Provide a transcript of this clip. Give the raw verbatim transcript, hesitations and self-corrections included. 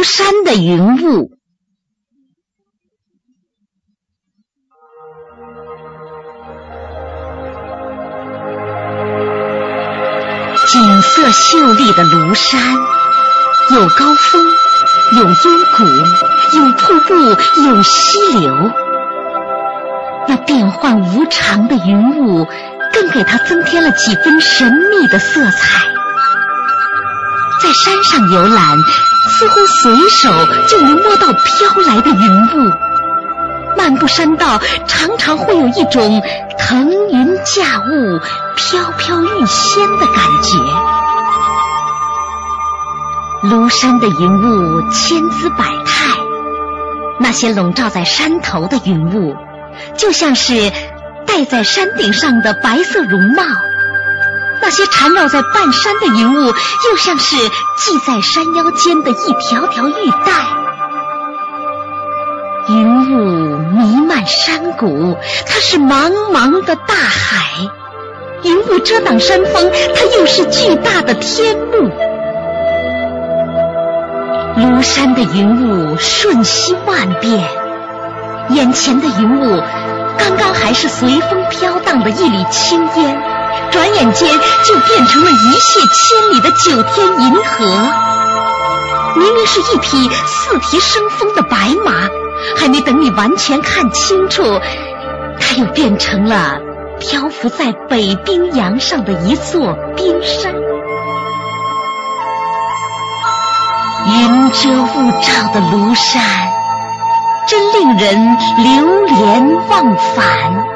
山的云雾。景色秀丽的庐山，有高峰，有幽谷，有瀑布，有溪流。那变幻无常的云雾更给它增添了几分神秘的色彩。在山上游览，似乎随手就能摸到飘来的云雾。漫步山道，常常会有一种腾云驾雾、飘飘欲仙的感觉。庐山的云雾千姿百态，那些笼罩在山头的云雾，就像是戴在山顶上的白色绒帽；那些缠绕在半山的云雾，又像是系在山腰间的一条条玉带。云雾弥漫山谷，它是茫茫的大海；云雾遮挡山峰，它又是巨大的天幕。庐山的云雾瞬息万变，眼前的云雾刚刚还是随风飘荡的一缕青烟，转眼间就变成了一泻千里的九天银河。明明是一匹四蹄生风的白马，还没等你完全看清楚，它又变成了漂浮在北冰洋上的一座冰山。云遮雾罩的庐山，真令人流连忘返。